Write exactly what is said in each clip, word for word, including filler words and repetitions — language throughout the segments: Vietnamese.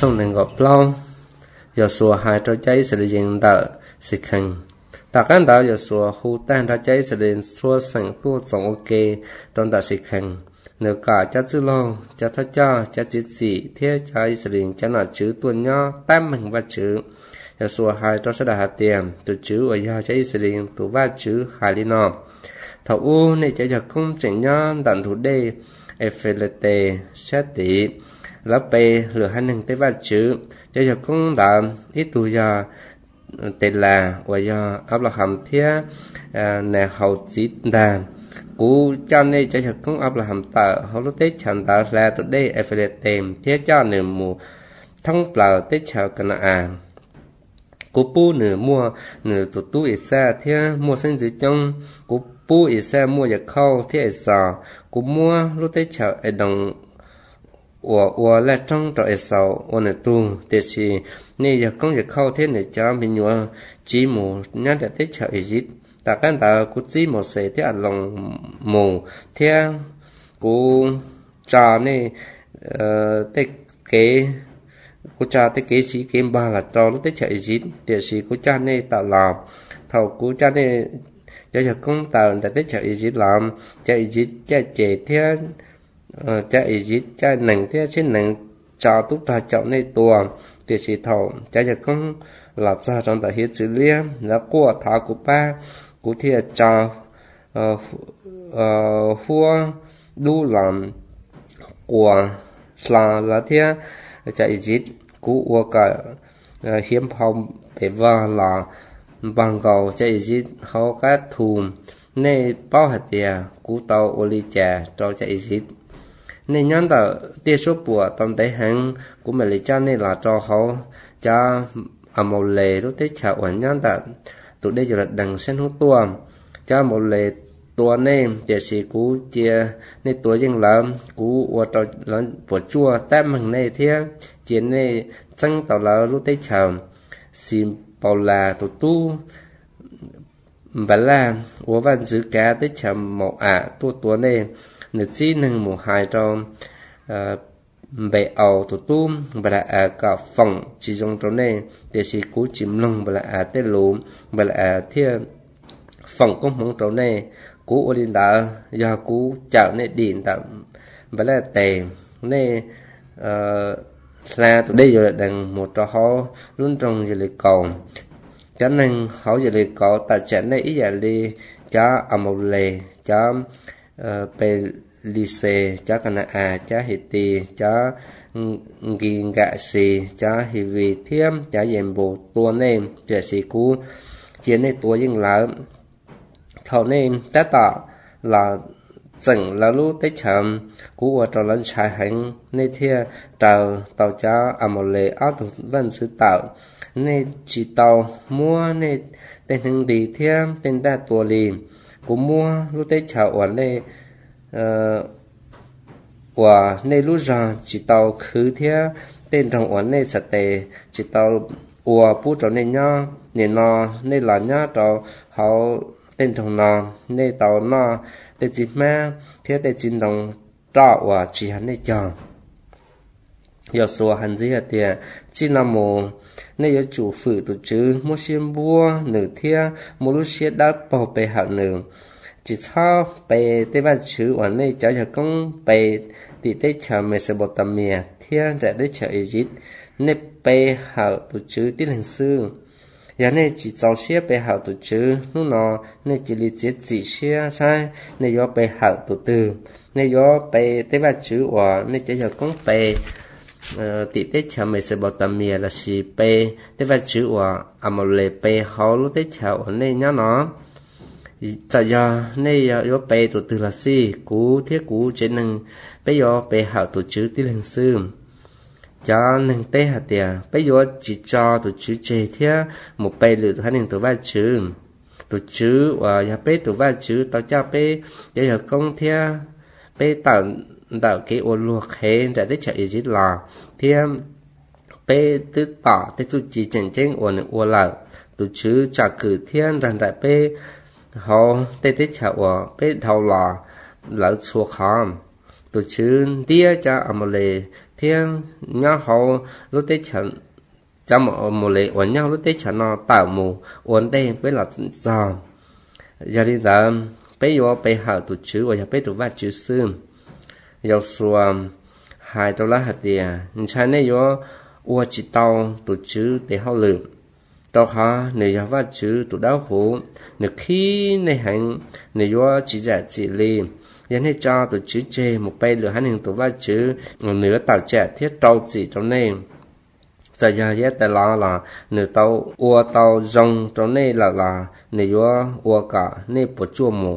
trong nền gọt lâu giờ xua hai trò cháy sẽ dừng đợi sẽ khăn ta căn đạo giờ xua hú tan trò cháy sẽ đến xua sẵn tua tổng ok trong đợi sẽ khăn nếu cả cha chữ lâu cha thất cha cha chữ gì thế cha sẽ đến cha là chữ tuần nhỏ tam mình và chữ giờ xua hai trò sẽ đạt hạt tiền từ chữ ở nhà cháy sẽ đến từ ba chữ hai đi nọ thầu u này cháy giờ công trình nhỏ đạn thủ đề F xét tỷ lá P lửa hai nâng tới ba chữ cho giờ cũng đã ít tuổi giờ tên là và giờ áp lực hàm thiết nè hậu chỉ đàn cú cho nên cho giờ cũng áp lực hàm tờ hậu lúc tết chẳng tạo là tụi đây F tìm thiết cho nửa mùa thông bào tết chào cần à cú pu nửa mua nửa tụi tu ít xa thiết mua sinh dưới trong cú pu ít xa mua giờ khâu thiết ít sò cú mua lúc tết chào ở đồng 我我来种着一手，我那都但是你要讲要靠天的家，民我只母人家在吃一日，大概到古只母谁的阿龙母天古家呢呃在给古家在给是给巴啦，着了在吃一日，但是古家呢到làm，头古家呢要要讲到在吃一日làm，吃一日吃几天。cha ý dịch cha nặng thế trên nặng cho tút ra chậu này tua thì chỉ thầu chaจะcũng là cha trong tại hiện xử lý là của thảo của ba của thiệt cho phua đu làm của là là thế cha ý dịch của cả hiếm phong để vào là bằng cầu cha ý dịch họ các thùng này bao hạt tiền của tàu oli trà cho cha ý dịch nên nhắn tờ tiêu số bùa tầm tế hàng của mình lấy cho nên là cho họ cho ở một lề lúc tết chào ở nhắn tờ tụi đây giờ là đằng sen hút tua cho một lề tua nên để sĩ cú chia nên tua riêng lắm cú ở trong lớn bùa chua tam hàng này thế chiến này chân tàu là lúc tết chào xin bảo là tụi tu và là ở văn chữ cá tết chào một ạ tua tua này nữ chỉ nâng một hai trong bệ ảo tổ tôm và là ở cả phòng chỉ dùng trong này để chỉ cú chìm lông và là ở tết lúm và là ở thiên phòng công hướng trong này cú ở điện đạo do cú chảo này điện đạo và là tề này là tụi đây rồi đằng một trò họ luôn trong giờ lịch cầu cho nên họ giờ lịch cầu tại trận này ý giờ đi cho ở một lề cho về lycée cho cái này à cho hệ tì cho ghi gạ xì cho hệ vị thiêm cho dèm bộ tua nêm để xì cú chiến này tua riêng là thầu nêm đã tạo là整là lúc tới chậm cú ở trong lần trái hành nên thia tàu tàu cho à một lệ áo thủ vẫn sự tạo nên chỉ tàu mua nên tên hình đi thiêm tên đa tua lì cú mua lúc tới chậm ở đây và nơi lúc rằng chỉ tàu khứ thế tên trong quán này sạch tệ chỉ tàu và bút cho nên nhá nên nó nên là nhá cho họ tên trong nó nên tàu nó tên chỉ mà thế tên chỉ đồng trọ và chỉ hắn này chọn giờ số hành gì hết tiền chỉ là một nên giờ chủ phụ tổ chức một xem bua nửa thế một lúc xe đã bảo bề hạt nửa chỉ thao bề tế bào chữ ở đây cho cho công bề thì tế chờ mình sẽ bột tầm mía thiên để tế chờ Egypt nên bề hậu tổ chữ tiến hành sư giờ này chỉ cháu xe bề hậu tổ chữ lúc nó nên chỉ lý chết chỉ xe sai nên do bề hậu tổ từ nên do bề tế bào chữ ở nên cho cho công bề thì tế chờ mình sẽ bột tầm mía là chỉ bề tế bào chữ ở à một lệ bề hậu lúc tế chờ ở đây nhá nó tại giờ này do bề tổ từ là gì cú thiết cú trên năng bây giờ bề hậu tổ chữ tí lần sư cho năng tê hạt tiền bây giờ chỉ cho tổ chữ chế thiết một bề lửa hai năng tổ ba chữ tổ chữ và nhà bề tổ ba chữ tao cho bề để giờ công thiết bề tạo tạo cái ô luộc hết để để chạy gì là thiết bề tứ tỏ tứ chỉ chỉnh chỉnh ô này ô là tổ chữ trả cử thiên rằng đại bề họ tê tê chào ở bên đầu là lỡ chùa khám tổ chức tia cho ở một lề thiên nhau họ lúc tết chẳng cho một một lệ uốn nhau lúc tết chẳng nó tạo mù uốn đây với là giò giờ đi đó bây giờ bây giờ tụi chữ và giờ bây tụi vắt chữ xương giờ xua hai tàu lá hạt địa trái này giờ uốn chỉ tàu tụi chữ để hao lử tàu họ nếu giờ vắt chữ tụi đau khổ nếu khi này hành nếu giờ chỉ giải chỉ li nhânให้cho tụi chữ chê một bay lửa hắn hình tụi vắt chữ nửa tàu trẻ thiết trâu chỉ trong này giờ giờ giờ tại là là nửa tàu ua tàu rong trong này là là nửa ua cả này bộ chua mù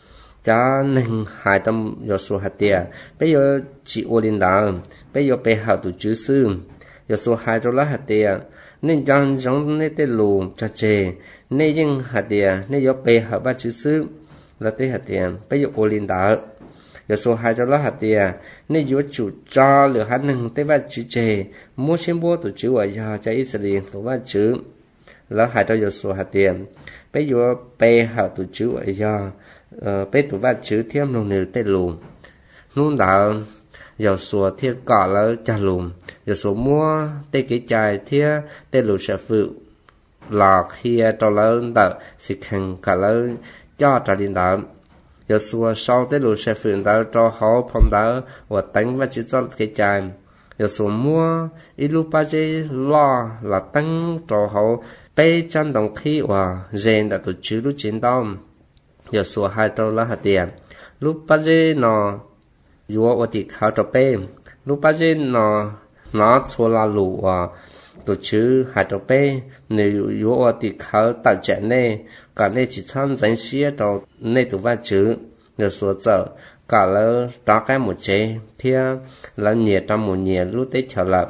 cha nên hai trăm giờ số hạt tiền bây giờ chỉ ua linh đạo bây giờ bây học tụi chữ sư giờ số hai trăm lá hạt tiền nên chẳng giống này tên lù cha chê nên nhưng hạt tiền nên giờ bây học ba chữ sư là tên hạt tiền bây giờ ua linh đạo giờ số hai trăm lá hạt tiền nên giờ chủ cho lửa hắn nâng tới ba chữ chê mua xem bố tụi chữ ở giờ cho Israel tụi ba chữ là hai trăm giờ số hạt tiền bây giờ bây học tụi chữ ở giờ bây tụi ba chữ thêm nông nữ tên lùm nông đạo giờ số thiết cỏ là cha lùm giờ số mua tên cái chai thiết tên lùm sẽ phụ là khi cho lớn đạo sự khăn cả lớn cho trả điện đạo giờ số sau tên lùm sẽ phụ đạo cho họ phong đạo và đánh và chữ cho cái chai giờ số mua ít lúc ba chữ lo là tăng cho họ bây chân đồng khí và rèn đã tụi chữ lúc chiến đấu giờ số hai tàu lá hạt tiền lúc bắt dê nó vừa ở thì khảo cho bé lúc bắt dê nó nó số là lũ và tổ chức hai tàu bé nếu vừa ở thì khảo tạo trẻ này cả này chỉ tham danh sĩ tàu này tụi ba chữ giờ số giờ cả là đó cái một chế thì là nhiệt trong một nhiệt lúc tết trở lại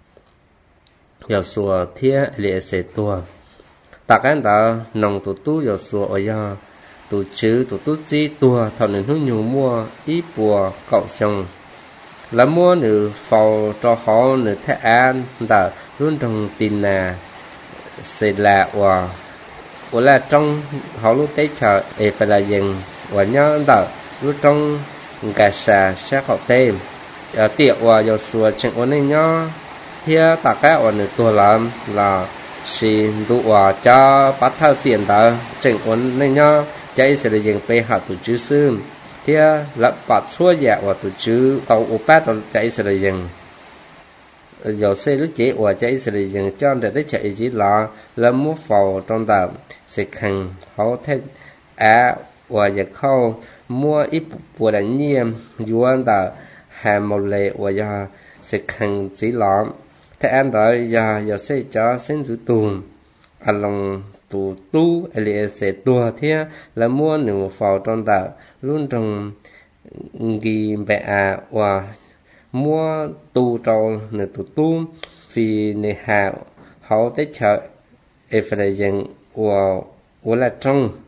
giờ số thì lệ sẽ tua tại cái đó nông tụi tu giờ số ở nhà tụ chữ tụ tu chi tua thọ nên hút nhiều mua ít bùa cậu xong là mua nữ phò cho họ nữ thế an đã luôn trong tin nè sẽ là và và là trong họ lúc tết chờ để phải là dừng và nhớ đã lúc trong gà xà sẽ học thêm ở tiệc và giờ xua chuyện ổn định nhá thì tất cả ở nữ tua làm là xin đủ và cho bắt thao tiền đó chuyện ổn định nhá chạy sẽ là dừng về học tụi chữ xương thì là bắt xua dạ và tụi chữ tàu ô bát chạy sẽ là dừng giờ xe lúc chế và chạy sẽ là dừng cho để tới chạy chỉ là là mua phò trong tàu sẽ khăn họ thấy à và giờ khâu mua ít bùa đánh nhiên yuan tàu hàng một lệ và giờ sẽ khăn chỉ là thế anh đợi giờ giờ xe cho xin giữ tùm anh lòng tụ tu ele sẽ tua thế là mua nửa phò trong đạo luôn trong ghi bè à và mua tu trong nửa tụ tu vì nửa hào họ tới chợ e phải dừng và và là trong